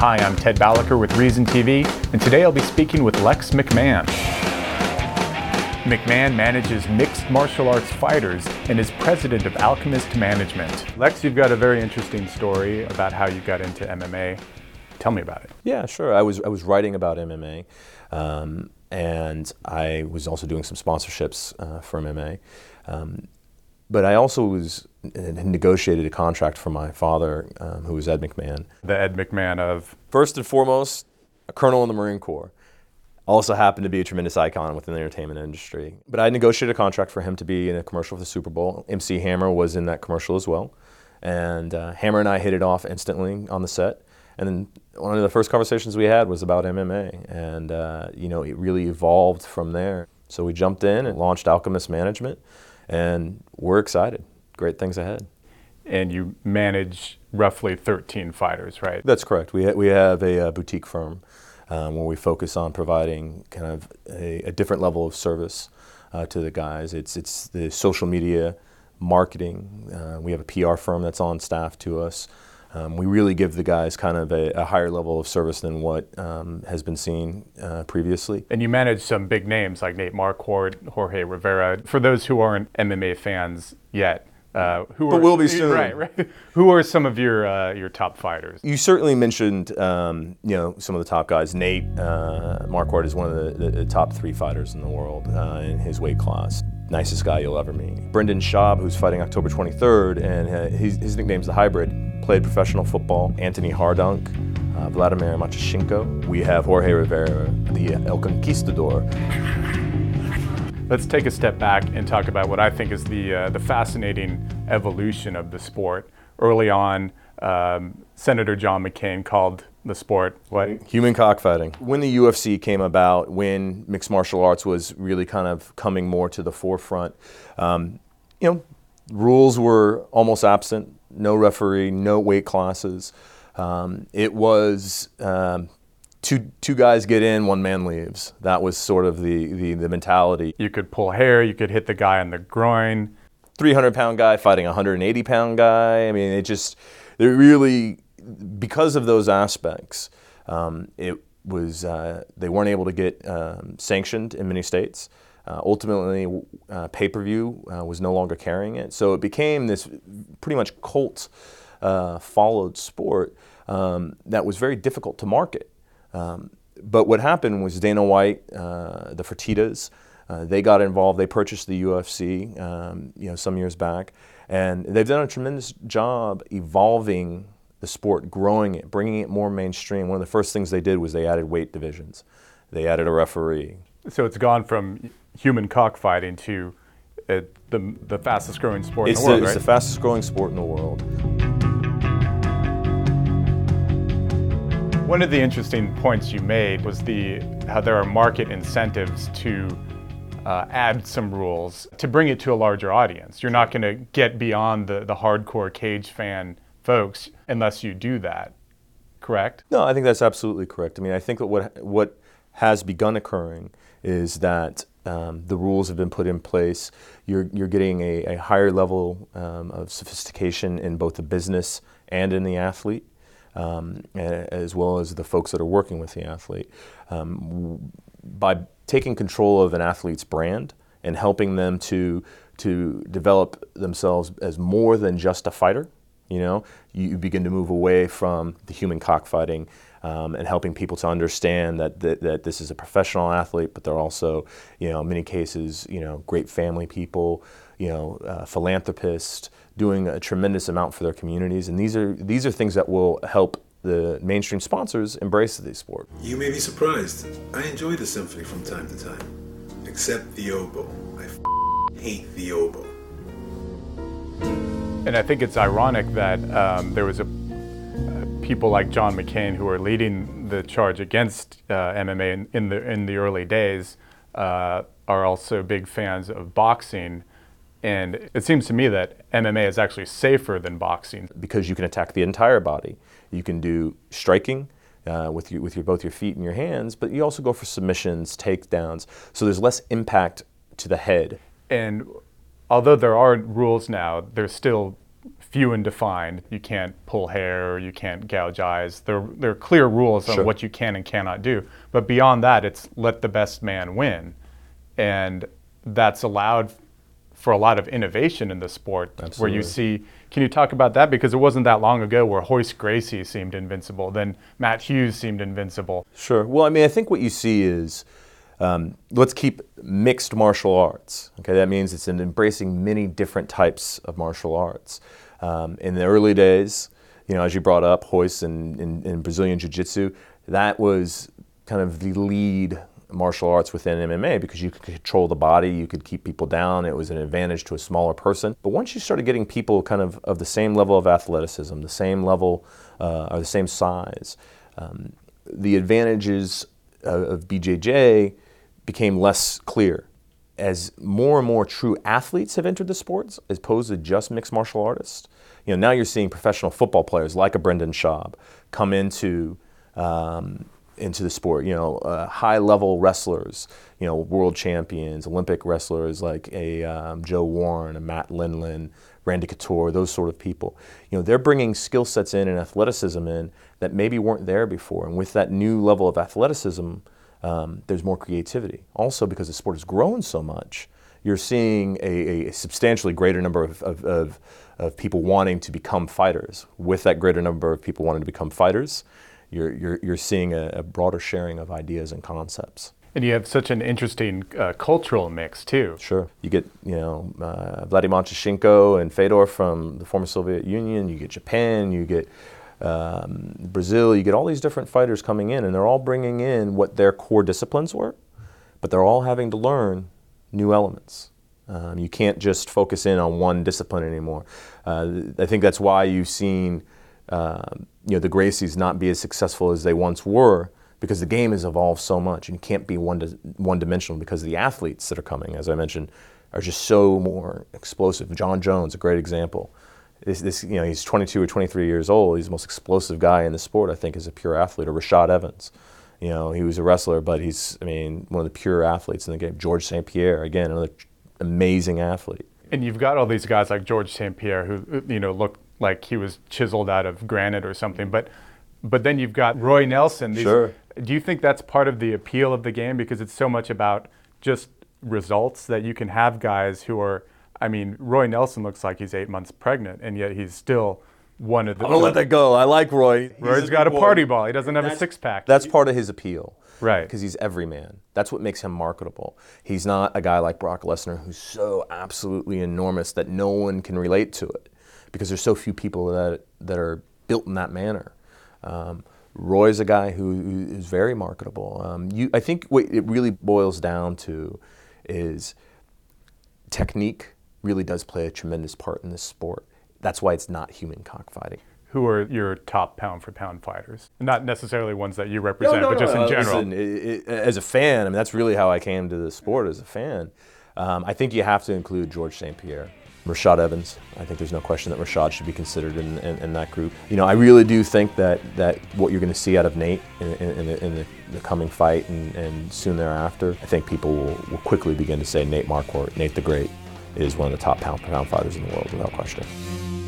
Hi, I'm Ted Balaker with Reason TV, and today I'll be speaking with Lex McMahon. McMahon manages mixed martial arts fighters and is president of Alchemist Management. Lex, you've got a very interesting story about how you got into MMA. Tell me about it. Yeah, sure. I was writing about MMA, and I was also doing some sponsorships for MMA. But I also negotiated a contract for my father, who was Ed McMahon. The Ed McMahon of? First and foremost, a colonel in the Marine Corps. Also happened to be a tremendous icon within the entertainment industry. But I negotiated a contract for him to be in a commercial for the Super Bowl. MC Hammer was in that commercial as well. And Hammer and I hit it off instantly on the set. And then one of the first conversations we had was about MMA. And it really evolved from there. So we jumped in and launched Alchemist Management. And we're excited. Great things ahead. And you manage roughly 13 fighters, right? That's correct. We have a boutique firm where we focus on providing kind of a different level of service to the guys. It's the social media marketing. We have a PR firm that's on staff to us. We really give the guys kind of a higher level of service than what has been seen previously. And you manage some big names like Nate Marquardt, Jorge Rivera. For those who aren't MMA fans yet, will be soon. Right. Who are some of your top fighters? You certainly mentioned some of the top guys. Nate Marquardt is one of the top 3 fighters in the world in his weight class. Nicest guy you'll ever meet. Brendan Schaub, who's fighting October 23rd, and his nickname's The Hybrid, played professional football. Anthony Hardunk, Vladimir Machashenko. We have Jorge Rivera, the El Conquistador. Let's take a step back and talk about what I think is the fascinating evolution of the sport. Early on, Senator John McCain called the sport what? Human cockfighting. When the UFC came about, when mixed martial arts was really kind of coming more to the forefront, rules were almost absent. No referee, no weight classes. It was two guys get in, one man leaves. That was sort of the mentality. You could pull hair, you could hit the guy on the groin. 300-pound guy fighting a 180-pound guy. I mean, they really, because of those aspects, they weren't able to get sanctioned in many states. Ultimately, pay-per-view was no longer carrying it. So it became this pretty much cult-followed sport that was very difficult to market. But what happened was Dana White, the Fertittas, they got involved. They purchased the UFC, some years back, and they've done a tremendous job evolving the sport, growing it, bringing it more mainstream. One of the first things they did was they added weight divisions. They added a referee. So it's gone from human cockfighting to the fastest growing sport in the world, right? It's the fastest growing sport in the world. One of the interesting points you made was how there are market incentives to add some rules to bring it to a larger audience. You're not going to get beyond the hardcore cage fan folks unless you do that, correct? No, I think that's absolutely correct. I mean, I think that what has begun occurring is that the rules have been put in place. You're getting a higher level of sophistication in both the business and in the athlete. As well as the folks that are working with the athlete. By taking control of an athlete's brand and helping them to develop themselves as more than just a fighter, you begin to move away from the human cockfighting and helping people to understand that this is a professional athlete, but they're also, in many cases, great family people, philanthropists, doing a tremendous amount for their communities, and these are things that will help the mainstream sponsors embrace the sport. You may be surprised. I enjoy the symphony from time to time, except the oboe. I hate the oboe. And I think it's ironic that there was people like John McCain who are leading the charge against MMA in the early days are also big fans of boxing. And it seems to me that MMA is actually safer than boxing. Because you can attack the entire body. You can do striking with both your feet and your hands, but you also go for submissions, takedowns. So there's less impact to the head. And although there are rules now, there's still few and defined. You can't pull hair, or you can't gouge eyes. There are clear rules on Sure. what you can and cannot do. But beyond that, it's let the best man win. And that's allowed for a lot of innovation in the sport. Absolutely. Where you see, can you talk about that? Because it wasn't that long ago where Hoist Gracie seemed invincible, then Matt Hughes seemed invincible. Sure. Well, I mean, I think what you see is, let's keep mixed martial arts. Okay, that means it's embracing many different types of martial arts. In the early days, as you brought up, Hoist in Brazilian Jiu-Jitsu, that was kind of the lead martial arts within MMA because you could control the body, you could keep people down, it was an advantage to a smaller person. But once you started getting people kind of the same level of athleticism, the same level or the same size, the advantages of BJJ became less clear. As more and more true athletes have entered the sports, as opposed to just mixed martial artists, now you're seeing professional football players like a Brendan Schaub come into the sport. High-level wrestlers, world champions, Olympic wrestlers like a Joe Warren, a Matt Lindland, Randy Couture, those sort of people. They're bringing skill sets in and athleticism in that maybe weren't there before. And with that new level of athleticism, there's more creativity. Also, because the sport has grown so much, you're seeing a substantially greater number of people wanting to become fighters. With that greater number of people wanting to become fighters, you're seeing a broader sharing of ideas and concepts. And you have such an interesting cultural mix too. Sure. You get, Vladimir Matyashenko and Fedor from the former Soviet Union. You get Japan. You get Brazil. You get all these different fighters coming in, and they're all bringing in what their core disciplines were, but they're all having to learn new elements. You can't just focus in on one discipline anymore. I think that's why you've seen the Gracies not be as successful as they once were, because the game has evolved so much, and you can't be one-dimensional because the athletes that are coming, as I mentioned, are just so more explosive. John Jones, a great example. He's 22 or 23 years old. He's the most explosive guy in the sport, I think, as a pure athlete. Or Rashad Evans. He was a wrestler, but he's, one of the pure athletes in the game. George St. Pierre, again, another amazing athlete. And you've got all these guys like George St. Pierre who, look like he was chiseled out of granite or something. But then you've got Roy Nelson. Sure. Do you think that's part of the appeal of the game? Because it's so much about just results that you can have guys who are, Roy Nelson looks like he's 8 months pregnant, and yet he's still one of the... I'm going to let that go. I like Roy. Roy's got a party ball. He doesn't have a six-pack. That's part of his appeal. Right. Because he's every man. That's what makes him marketable. He's not a guy like Brock Lesnar who's so absolutely enormous that no one can relate to it, because there's so few people that are built in that manner. Roy's a guy who is very marketable. I think what it really boils down to is technique really does play a tremendous part in this sport. That's why it's not human cockfighting. Who are your top pound-for-pound fighters? Not necessarily ones that you represent, but just in general. Listen, as a fan, that's really how I came to the sport as a fan. I think you have to include George St. Pierre. Rashad Evans. I think there's no question that Rashad should be considered in that group. I really do think that what you're going to see out of Nate in the coming fight and soon thereafter, I think people will quickly begin to say Nate Marquardt, Nate the Great, is one of the top pound-for-pound fighters in the world, without question.